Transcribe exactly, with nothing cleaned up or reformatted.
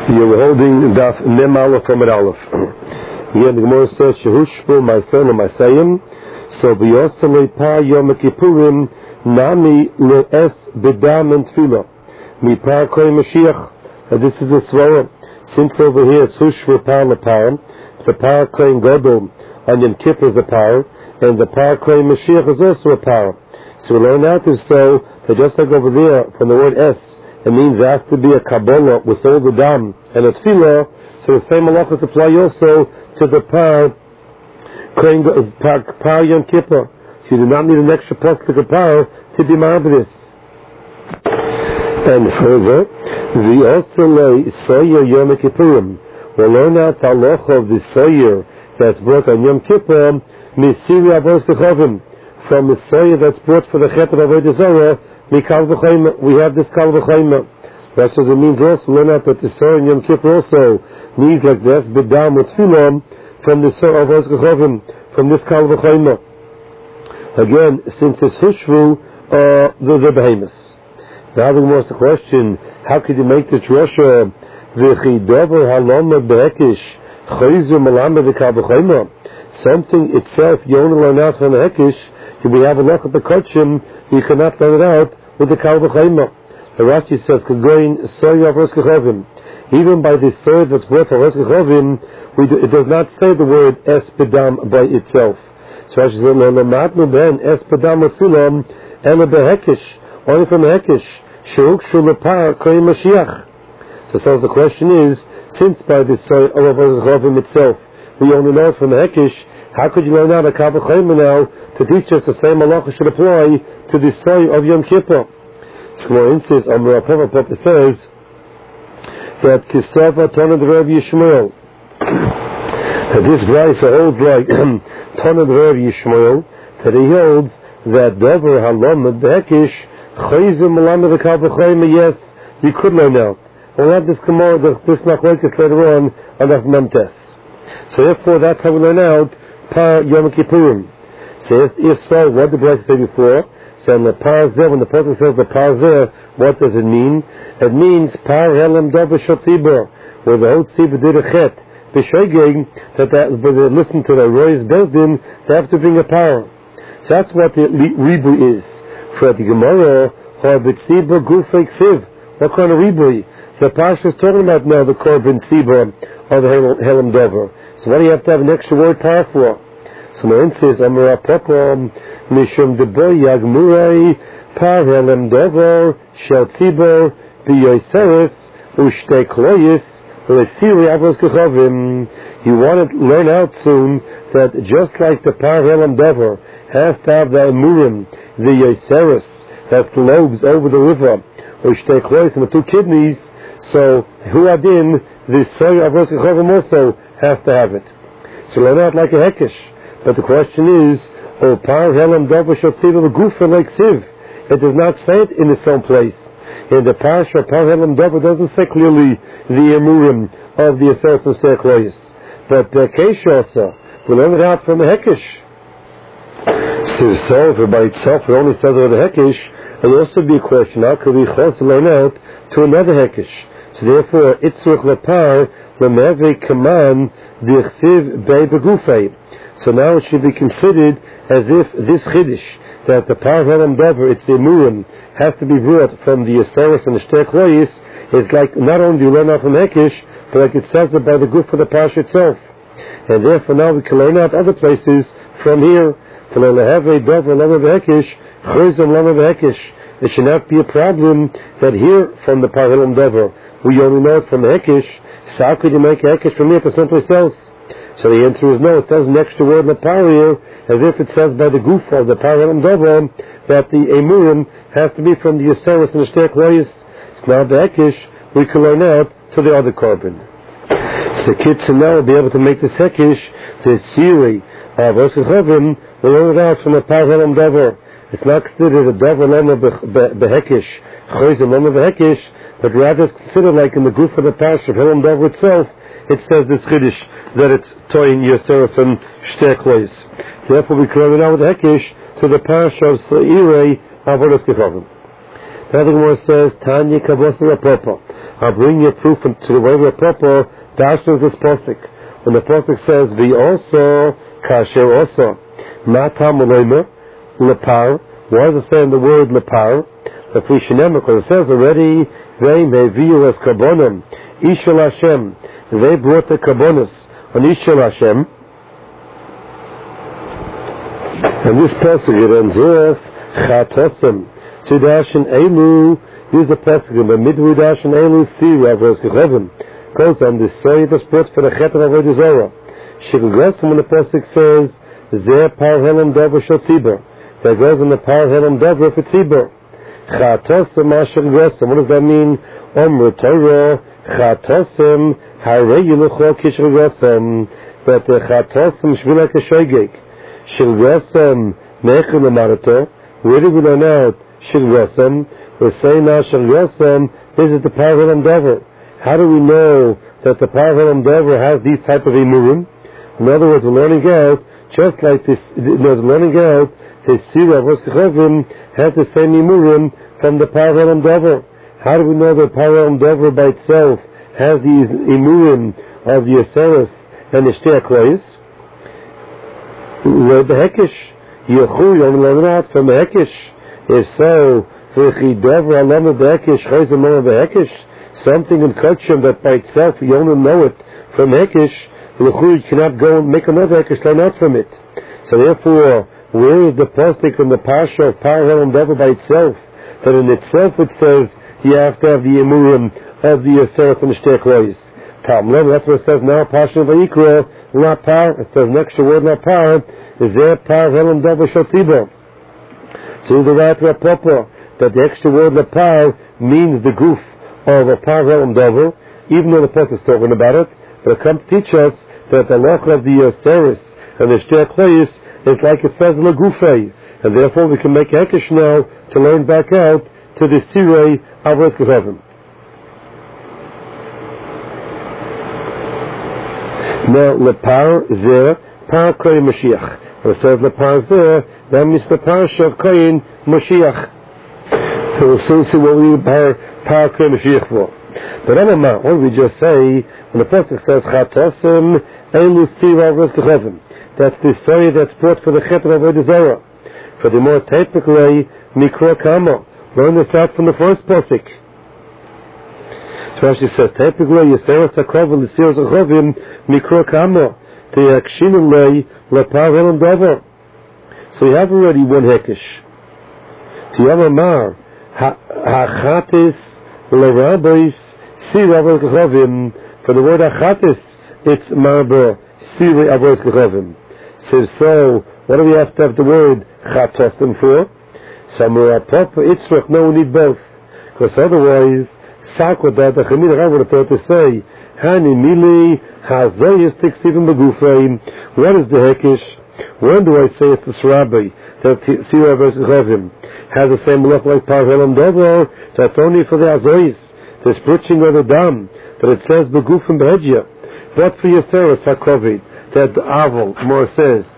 You're holding Daf Mem Aleph from Amud Aleph. Again, the Gemara says, Shehushbu Ma'aseh Ma'aseyim, so B'yosalei Pa Yom Kippurim, Nami Le'es B'dam and Tefillah, Mipar Koy Mashiach. And this is a svara. Since over here it's Hushbu Pa L'Par, the Par Koy Gadol on Yom Kippur is a Par, and the Par Koy Mashiach is also a Par. So we learn out this so that just like over there, from the word Es, it means there has to be a Kabbalah with all the dam and a tefillah, so the same halachas apply also to the par, par, par Yom Kippur. So you do not need an extra plastic of par to be marvelous. And further, the Osalei Soyer Yom Kippurim. We'll learn out the halacha of the Soyer that's brought on Yom Kippur, Misiri Avos Techovim, from the Soyer that's brought for the Chet of Avodah Zarah. We have this Kal V'chayma. That's what it means also. Learn out that the Soyer in Yom Kippur also means like this, B'dam with Tfilah, from the Soyer of Ozgechovim, from this Kal V'chayma. Again, since it's Hushvu, uh, the, the behemoths. Now the Gemara asks the question, how could you make the Drosha, V'chidover haloma b'hekish, Chayzu malama v'kal v'chayma? Something itself, you only learn out from the Hekish, we have a look at the Kotchim, you cannot learn it out with the Kal V'chayma. The Rashi says, Kagoin Soyer of Ozgechovim. Even by the Soyer that's brought for Ozgechovim, it does not say the word Es B'dam by itself. So Rashi says, Lo Lamadnu Ben Es B'dam Afilam Ela B'hekish, only from the Hekish, Sheuk Shulapar Koy Mashiach. So, so the question is, since by the Soyer of Ozgechovim itself, we only know from the Hekish, how could you learn out a Kal V'chayma now to teach us the same halacha should apply to the Soyer of Yom Kippur? Shmuel insists, Amar Papa Papa says that Kisava Tanad Rav Yishmael, that this Braisa holds like Tanad Rav Yishmael, that he holds that Dover Halomad Behekish Chayzim Malama the Kal V'chayma. Yes, you could learn out. We'll have this Gemara, this Machlokes later on on Daf Memtes. So therefore, that's how we learn out Par Yom Kippurim. So if so, what did the Braisa say before? So in the Par Zeh, when the person says the Par Zeh, what does it mean? It means Par Helem Dover Shot Tzibur, where the whole Tzibur did a Chet, B'Shoigeg, that they listen to the Roy's Bezdin, they have to bring a Par. So that's what the Ribu is. For the Gemara, Har B'Tzibur Gufei Ksiv. What kind of Ribu? The Parsha is talking about now the Korban Tzibur of the Helem Dover. So why do you have to have an extra word Par for? So Marin says, Amar Papa, Mishum Debo Yagmurai, Par Helem Dover, Shel Tzibur, B'Yoseres, Ushtei Kloyis, Lesiri Avos Kechovim. You want to learn out soon that just like the Par Helem Dover has to have the Emurim, the Yoseres, that's the lobes over the river, Ushtei Kloyis, and the two kidneys, so Huadin, the Soyer Avos Kechovim also has to have it. So learn out like a Hekish. But the question is, O Par Helem Dover Shel Tzibur Gufa like Siv. It does not say it in its own place. In the Parsha, Par Helem Dover doesn't say clearly the Emurim of the Aseret and Seklois. But the Keisha also, we learn it out from the Hekish. So, so if by itself it only says over the Hekish, it will also be a question, how could we chos learn out to another Hekish? So therefore, Itzruch Lepar, Lemeve Kaman, Dichsiv Bei Begufei. So now it should be considered as if this Chiddush, that the Par Helem Dover, it's the Emurim, has to be brought from the Aseris and the Shtei Kloyis, is like, not only do you learn out from Hekish, but like it says it by the Guf of the Parsha itself. And therefore now we can learn out other places from here. To learn Leheve Dover Lama Behekish, Chayzim Lama Behekish. It should not be a problem that here from the Par Helem Dover, we only know it from Hekish. So how could you make a Hekish from here to someplace else? So the answer is no. It says an extra word in the Par here, as if it says by the Guf of the Par Helem Dover that the Emurim has to be from the Aseris and the Shtei Kloyis. So now the Hekish we can learn out to the other Korban. So kids will now be able to make this Hekish, the theory of Ozgechovim, will learn it out from the Par Helem Dover. It's not considered a Dover Lama Behekish, Chayzim Lama Behekish, but rather it's considered like in the Guf of the Parsha of Helem Dover itself, it says this Chiddush that it's Toyin Yoseres and Shtei Kloyis. Therefore we can learn it out with the Hekish to the Parsha of Seirei Avodas Kechovim. The other Gemara says, Tanya Kavos Rapapa. I'll bring you proof to the way we're proper darshan of this pasuk. When the pasuk says, "Vi also kasher also," matam uleimer lepar. Why does it say in the word lepar? Because it says already, "They meviu es karbonim ishal Hashem." They brought the karbonis on ishal Hashem. And this pasuk it ends off chatosim sudashin elu. Use the pasuk in the midwudashin elu sira verse kechavim. Goes on the soy that's brought for the chet of avodah zarah. Shigugresim when the pasuk says zeh par helam davar shel tzibur. That goes in the par helam davar for tzibur. Chatosim asher gressim. What does that mean? Omru Torah chatosim harei yilucho kishel gressim. That the chatosim should be like a shoygeg. Shel gressim mechel lemarato. Where do we learn out shel gressim? We're saying now shel gressim is it the par helam davar. How do we know that the par helam davar has these type of imurim? In other words, we're learning out just like this. We're learning out the sira verse kechavim has the same imurim from the par helam davar. How do we know that par helam davar by itself has these imurim of the aseres and the shtei aklois? The hekesh yechu you only learn out from the hekesh. If so, v'chi davar alama behekesh chayzim alama behekesh. Something in kachim that by itself you only know it from hekesh. You cannot go and make another hekesh learn out from it. So therefore, where is the pasuk from the parsha of par helam davar by itself? That in itself it says you have to have the emurim of the aseres and the shtei aklois. Tam lev, that's what it says now. Parsha vayikra not par. It says next to word not par is there par helam davar shel tzibur. So the right to proper that the extra word la par means the goof of a par helam davar, even though the pasuk is talking about it. But it comes to teach us that the law of the aseres and the shtei aklois is like it says in the gufay, and therefore we can make hekesh now to learn back out to the sirei avos kechavim. Now lepar zeh par koyin Mashiach. When it says lepar zeh, that means the parsha of koyin Mashiach. So we'll soon see what we need par par koyin Mashiach for. But Amama, what did we just say when the pasuk says chatosim elu sira avos kechavim? That's the story that's brought for the chet of avodah zarah. For the more typical way, mikra kama. Learn this out from the first pasuk. So Rashi says, typically, Yisera Sakov and L'Sir Zachovim mikra kama. To yakshin lei lepar helam davar. So you have already one hekesh. To Yamamar, hachatis l'rabbeis sir avos kechavim. For the word hachatis, it's marba sir avos kechavim. So, so, what do we have to have the word chatosim for? Samura Papa Itzrach, no, we need both. Because otherwise, Sakwadat, the Chamid Rav would have thought to say, Hani Mili, Hazayis Tiksivim Begufay. What is the Hekish? When do I say it's the Sarabi, that Sira versus Chavim has the same look like Par Helam Dover? That's only for the Hazayis, the splitting of the Dam, that it says Begufim Behedja. But for Yisera Sakovid, that the Aval more says